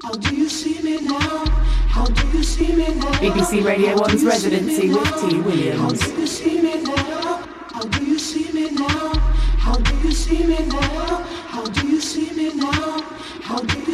BBC Radio 1's residency with T. Williams. How do you see me now? How do you see me now? How do you see me now? How do you see me now? How do you